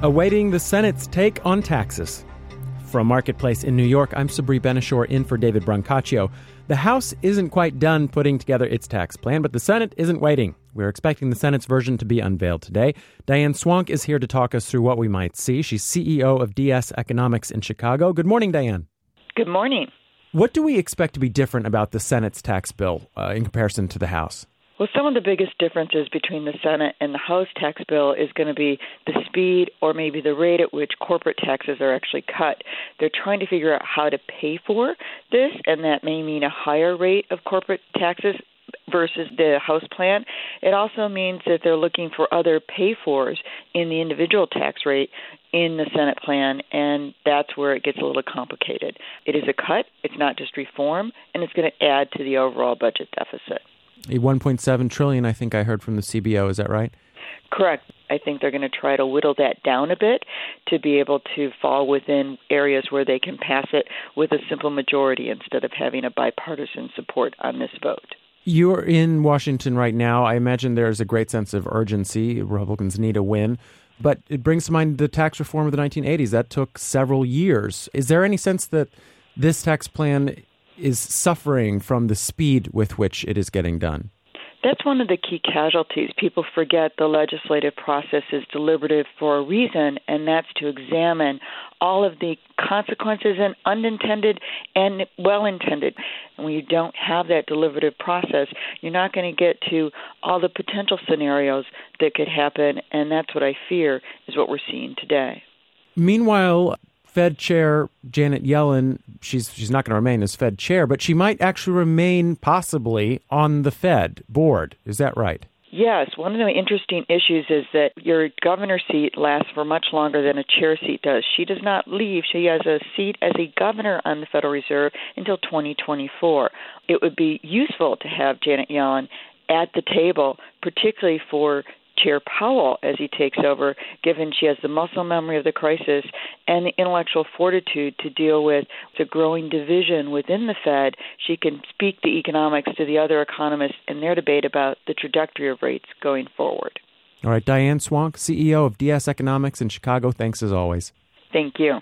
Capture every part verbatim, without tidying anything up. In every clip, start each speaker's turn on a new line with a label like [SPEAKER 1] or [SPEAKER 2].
[SPEAKER 1] Awaiting the Senate's take on taxes. From Marketplace in New York, I'm Sabri Benishore in for David Brancaccio. The House isn't quite done putting together its tax plan, but the Senate isn't waiting. We're expecting the Senate's version to be unveiled today. Diane Swonk is here to talk us through what we might see. She's C E O of D S Economics in Chicago. Good morning, Diane.
[SPEAKER 2] Good morning.
[SPEAKER 1] What do we expect to be different about the Senate's tax bill uh, in comparison to the House?
[SPEAKER 2] Well, some of the biggest differences between the Senate and the House tax bill is going to be the speed or maybe the rate at which corporate taxes are actually cut. They're trying to figure out how to pay for this, and that may mean a higher rate of corporate taxes versus the House plan. It also means that they're looking for other pay-fors in the individual tax rate in the Senate plan, and that's where it gets a little complicated. It is a cut, it's not just reform, and it's going to add to the overall budget deficit.
[SPEAKER 1] one point seven trillion dollars, I think I heard from the C B O. Is that right?
[SPEAKER 2] Correct. I think they're going to try to whittle that down a bit to be able to fall within areas where they can pass it with a simple majority instead of having a bipartisan support on this vote.
[SPEAKER 1] You're in Washington right now. I imagine there's a great sense of urgency. Republicans need a win. But it brings to mind the tax reform of the nineteen eighties. That took several years. Is there any sense that this tax plan is suffering from the speed with which it is getting done?
[SPEAKER 2] That's one of the key casualties. People forget the legislative process is deliberative for a reason, and that's to examine all of the consequences and unintended and well-intended. And when you don't have that deliberative process, you're not going to get to all the potential scenarios that could happen, and that's what I fear is what we're seeing today.
[SPEAKER 1] Meanwhile, Fed Chair Janet Yellen, she's she's not going to remain as Fed Chair, but she might actually remain possibly on the Fed board. Is that right?
[SPEAKER 2] Yes. One of the interesting issues is that your governor seat lasts for much longer than a chair seat does. She does not leave. She has a seat as a governor on the Federal Reserve until twenty twenty-four. It would be useful to have Janet Yellen at the table, particularly for Chair Powell as he takes over, given she has the muscle memory of the crisis and the intellectual fortitude to deal with the growing division within the Fed. She can speak the economics to the other economists in their debate about the trajectory of rates going forward.
[SPEAKER 1] All right, Diane Swonk, C E O of D S Economics in Chicago. Thanks as always.
[SPEAKER 2] Thank you.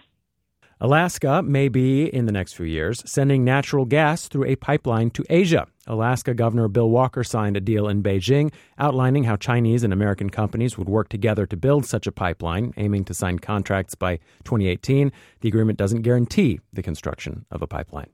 [SPEAKER 1] Alaska may be, in the next few years, sending natural gas through a pipeline to Asia. Alaska Governor Bill Walker signed a deal in Beijing outlining how Chinese and American companies would work together to build such a pipeline, aiming to sign contracts by twenty eighteen. The agreement doesn't guarantee the construction of a pipeline.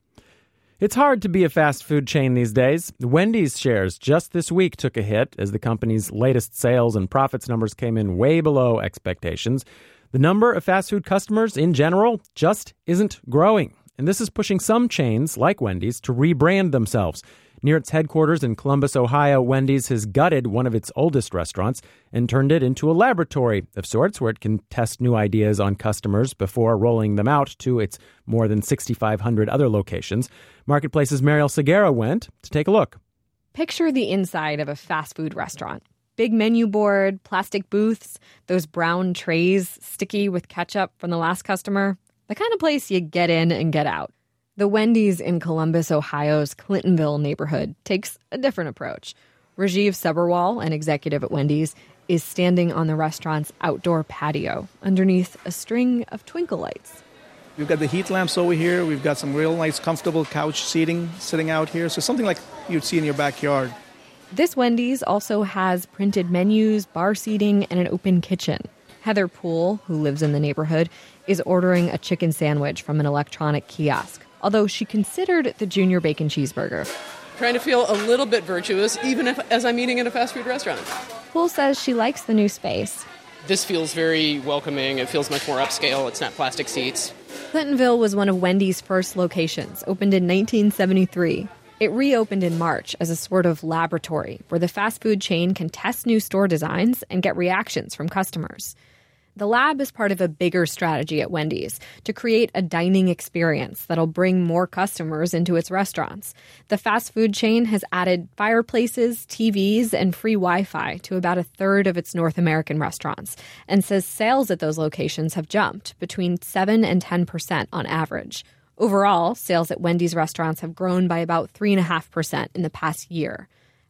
[SPEAKER 1] It's hard to be a fast food chain these days. Wendy's shares just this week took a hit as the company's latest sales and profits numbers came in way below expectations. The number of fast food customers in general just isn't growing. And this is pushing some chains, like Wendy's, to rebrand themselves. Near its headquarters in Columbus, Ohio, Wendy's has gutted one of its oldest restaurants and turned it into a laboratory of sorts where it can test new ideas on customers before rolling them out to its more than sixty-five hundred other locations. Marketplace's Mariel Segura went to take a look.
[SPEAKER 3] Picture the inside of a fast food restaurant. Big menu board, plastic booths, those brown trays sticky with ketchup from the last customer. The kind of place you get in and get out. The Wendy's in Columbus, Ohio's Clintonville neighborhood takes a different approach. Rajiv Sabharwal, an executive at Wendy's, is standing on the restaurant's outdoor patio underneath a string of twinkle lights.
[SPEAKER 4] We've got the heat lamps over here. We've got some real nice, comfortable couch seating sitting out here. So something like you'd see in your backyard.
[SPEAKER 3] This Wendy's also has printed menus, bar seating, and an open kitchen. Heather Poole, who lives in the neighborhood, is ordering a chicken sandwich from an electronic kiosk, although she considered the junior bacon cheeseburger.
[SPEAKER 5] Trying to feel a little bit virtuous, even if, as I'm eating in a fast food restaurant.
[SPEAKER 3] Poole says she likes the new space.
[SPEAKER 5] This feels very welcoming. It feels much more upscale. It's not plastic seats.
[SPEAKER 3] Clintonville was one of Wendy's first locations, opened in nineteen seventy-three. It reopened in March as a sort of laboratory where the fast food chain can test new store designs and get reactions from customers. The lab is part of a bigger strategy at Wendy's to create a dining experience that'll bring more customers into its restaurants. The fast food chain has added fireplaces, T Vs, and free Wi-Fi to about a third of its North American restaurants and says sales at those locations have jumped between seven and ten percent on average. Overall, sales at Wendy's restaurants have grown by about three point five percent in the past year.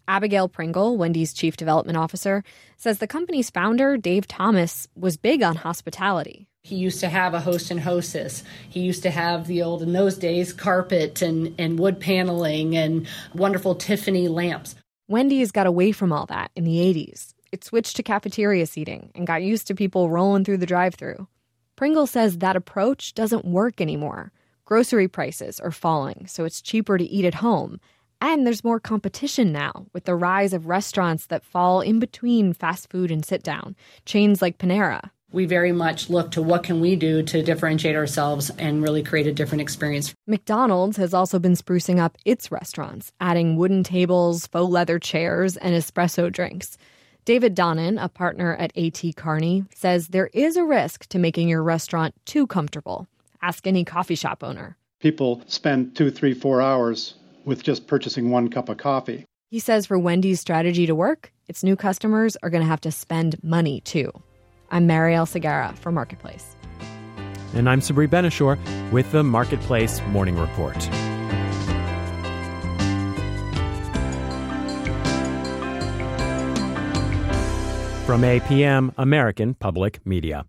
[SPEAKER 3] Abigail Pringle, Wendy's chief development officer, says the company's founder, Dave Thomas, was big on hospitality.
[SPEAKER 6] He used to have a host and hostess. He used to have the old, in those days, carpet and, and wood paneling and wonderful Tiffany lamps.
[SPEAKER 3] Wendy's got away from all that in the eighties. It switched to cafeteria seating and got used to people rolling through the drive-thru. Pringle says that approach doesn't work anymore. Grocery prices are falling, so it's cheaper to eat at home. And there's more competition now with the rise of restaurants that fall in between fast food and sit-down, chains like Panera.
[SPEAKER 6] We very much look to what can we do to differentiate ourselves and really create a different experience.
[SPEAKER 3] McDonald's has also been sprucing up its restaurants, adding wooden tables, faux leather chairs, and espresso drinks. David Donnan, a partner at A T Kearney, says there is a risk to making your restaurant too comfortable. Ask any coffee shop owner.
[SPEAKER 7] People spend two, three, four hours with just purchasing one cup of coffee.
[SPEAKER 3] He says for Wendy's strategy to work, its new customers are going to have to spend money, too. I'm Marielle Segarra for Marketplace.
[SPEAKER 1] And I'm Sabri Benishore with the Marketplace Morning Report. From A P M, American Public Media.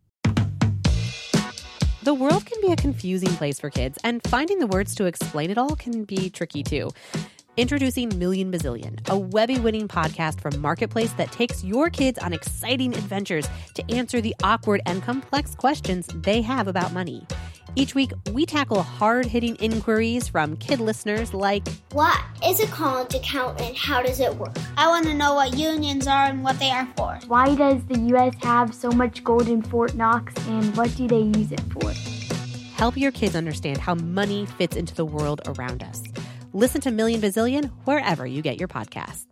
[SPEAKER 8] The world can be a confusing place for kids, and finding the words to explain it all can be tricky, too. Introducing Million Bazillion, a Webby-winning podcast from Marketplace that takes your kids on exciting adventures to answer the awkward and complex questions they have about money. Each week, we tackle hard-hitting inquiries from kid listeners like,
[SPEAKER 9] what is a college account and how does it work? I want to know what unions are and what they are for.
[SPEAKER 10] Why does the U S have so much gold in Fort Knox and what do they use it for?
[SPEAKER 8] Help your kids understand how money fits into the world around us. Listen to Million Bazillion wherever you get your podcasts.